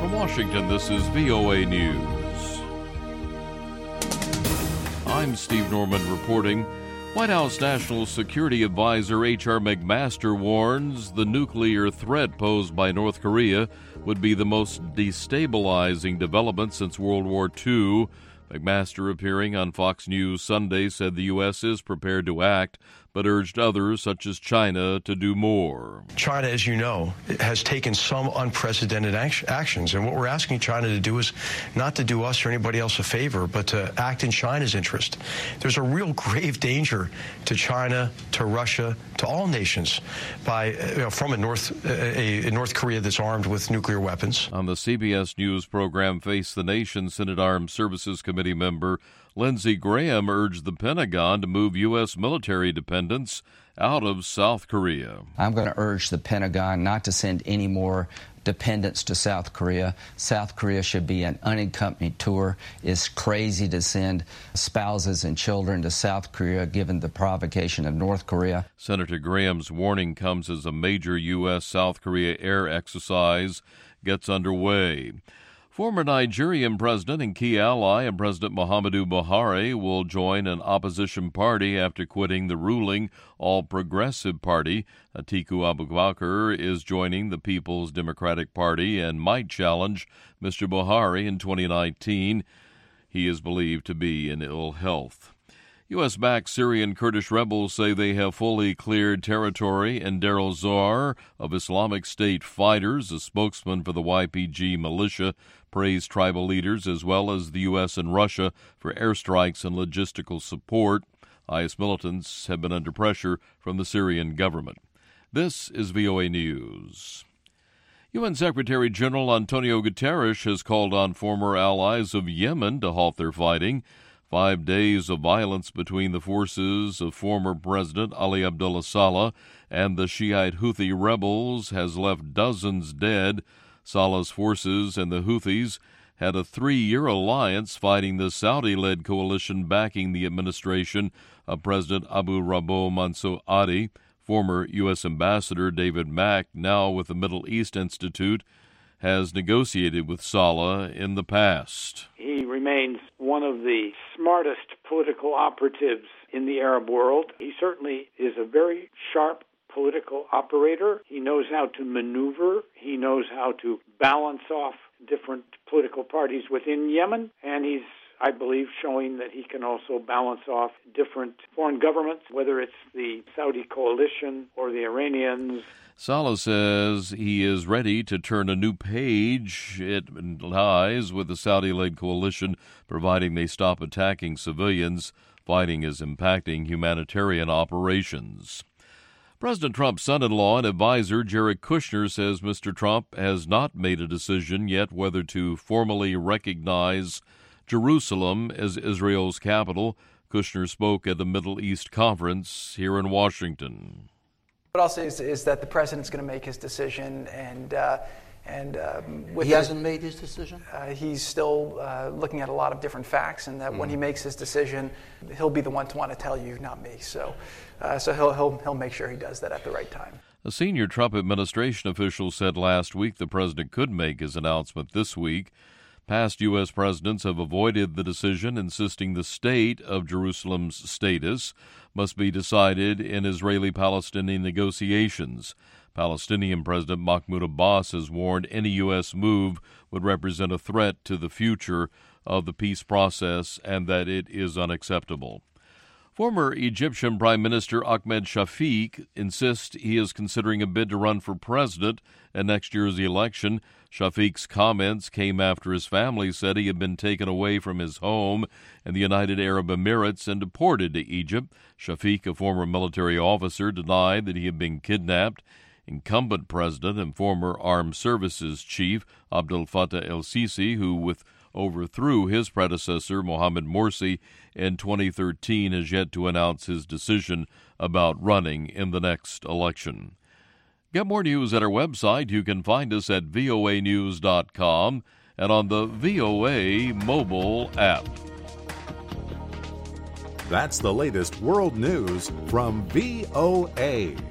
From Washington, this is VOA News. I'm Steve Norman reporting. White House National Security Advisor H.R. McMaster warns the nuclear threat posed by North Korea would be the most destabilizing development since World War II. McMaster, appearing on Fox News Sunday, said the U.S. is prepared to act, but urged others, such as China, to do more. China, as you know, has taken some unprecedented actions, and what we're asking China to do is not to do us or anybody else a favor, but to act in China's interest. There's a real grave danger to China, to Russia, to all nations from a North Korea that's armed with nuclear weapons. On the CBS News program Face the Nation, Senate Armed Services Committee member Lindsey Graham urged the Pentagon to move U.S. military dependence out of South Korea. I'm going to urge the Pentagon not to send any more dependents to South Korea. South Korea should be an unaccompanied tour. It's crazy to send spouses and children to South Korea given the provocation of North Korea. Senator Graham's warning comes as a major U.S.-South Korea air exercise gets underway. Former Nigerian president and key ally of President Muhammadu Buhari will join an opposition party after quitting the ruling All Progressive Party. Atiku Abubakar is joining the People's Democratic Party and might challenge Mr. Buhari in 2019. He is believed to be in ill health. U.S.-backed Syrian Kurdish rebels say they have fully cleared territory in Deir el-Zor of Islamic State fighters. A spokesman for the YPG militia praised tribal leaders as well as the U.S. and Russia for airstrikes and logistical support. IS militants have been under pressure from the Syrian government. This is VOA News. UN Secretary General Antonio Guterres has called on former allies of Yemen to halt their fighting. 5 days of violence between the forces of former President Ali Abdullah Saleh and the Shiite Houthi rebels has left dozens dead. Saleh's forces and the Houthis had a 3-year alliance fighting the Saudi-led coalition backing the administration of President Abu Rabo Mansour Hadi. Former U.S. Ambassador David Mack, now with the Middle East Institute, has negotiated with Saleh in the past. He remains one of the smartest political operatives in the Arab world. He certainly is a very sharp political operator. He knows how to maneuver. He knows how to balance off different political parties within Yemen. And he's, I believe, showing that he can also balance off different foreign governments, whether it's the Saudi coalition or the Iranians. Saleh says he is ready to turn a new page. It lies with the Saudi-led coalition, providing they stop attacking civilians. Fighting is impacting humanitarian operations. President Trump's son-in-law and advisor, Jared Kushner, says Mr. Trump has not made a decision yet whether to formally recognize Jerusalem as Israel's capital. Kushner spoke at the Middle East Conference here in Washington. What I'll say is that the president's going to make his decision, and he hasn't made his decision? He's still looking at a lot of different facts, and that when he makes his decision, he'll be the one to want to tell you, not me. So he'll make sure he does that at the right time. A senior Trump administration official said last week the president could make his announcement this week. Past U.S. presidents have avoided the decision, insisting the state of Jerusalem's status must be decided in Israeli-Palestinian negotiations. Palestinian President Mahmoud Abbas has warned any U.S. move would represent a threat to the future of the peace process and that it is unacceptable. Former Egyptian Prime Minister Ahmed Shafiq insists he is considering a bid to run for president at next year's election. Shafiq's comments came after his family said he had been taken away from his home in the United Arab Emirates and deported to Egypt. Shafiq, a former military officer, denied that he had been kidnapped. Incumbent president and former armed services chief Abdel Fattah el-Sisi, who overthrew his predecessor Mohamed Morsi in 2013, has yet to announce his decision about running in the next election. Get more news at our website. You can find us at voanews.com and on the VOA mobile app. That's the latest world news from VOA.